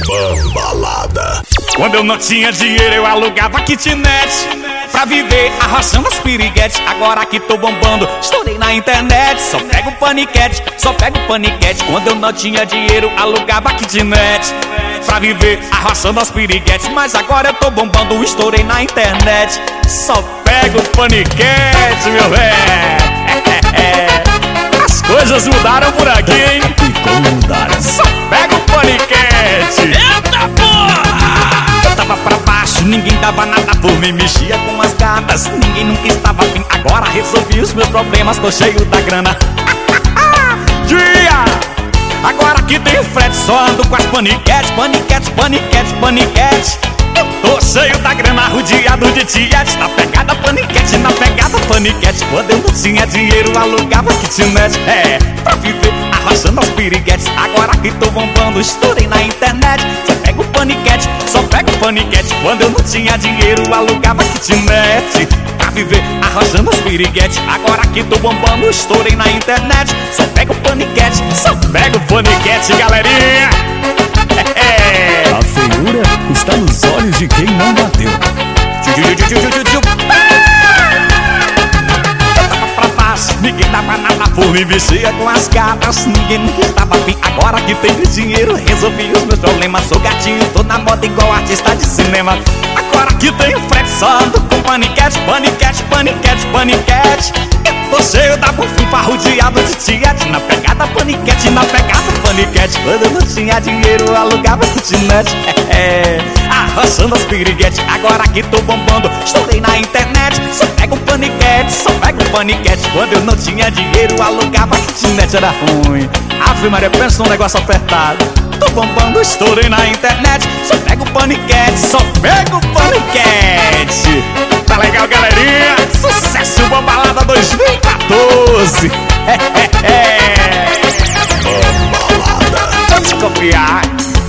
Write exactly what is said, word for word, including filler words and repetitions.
Bambalada. Quando eu não tinha dinheiro eu alugava kitnet pra viver arrochando as piriguetes. Agora que tô bombando, estourei na internet. Só pego paniquete, só pego paniquete. Quando eu não tinha dinheiro alugava kitnet pra viver arrochando as piriguetes. Mas agora eu tô bombando, estourei na internet. Só pego paniquete, meu velho. As coisas mudaram por aqui, hein? E como mudaram? Só pego paniquete. Eita porra! Eu tava pra baixo, ninguém dava nada por mim. Mexia com as gatas, ninguém nunca estava afim. Agora resolvi os meus problemas, tô cheio da grana. Dia! Agora que tem frete, só ando com as paniquete. Paniquete, paniquete, paniquete. Eu tô cheio da grana, rodeado de tiete. Na pegada paniquete, na pegada paniquete. Quando eu não tinha dinheiro, alugava kitnet. É, pra viver arrastando as piriguetes. Agora que tô bombando, estourei na internet. Só pego paniquete, só pego paniquete. Quando eu não tinha dinheiro, alugava kitnet pra viver arrastando as piriguetes. Agora que tô bombando, estourei na internet. Só pego paniquete, só pego paniquete, galerinha. É, A feiura está nos olhos de quem não bateu. eu tava pra baixo, ninguém dava nada por mim. Mexia com as gatas, ninguém nunca estava afim. Agora que tenho dinheiro, resolvi os meus problemas. Sou gatinho, tô na moda igual artista de cinema. Agora que tenho frete, só ando com paniquete. Paniquete, paniquete, paniquete. Eu tô cheio da bufunfa, rodeado de tiete. Na pegada paniquete, na pegada paniquete. Quando eu não tinha dinheiro, alugava kitnet. É, arrochando as piriguetes. Agora que tô bombando, estourei na internet. Só pego paniquete, só pego paniquete. Quando eu não tinha dinheiro, alugava kitnet. Era ruim. Ave Maria, pensa num negócio apertado. Tô bombando, estourei na internet. Só pego paniquete, só pego paniquete. Tá legal, galerinha? Sucesso Bambalada dois mil e quatorze. É, é, é. Bambalada. Vou te copiar.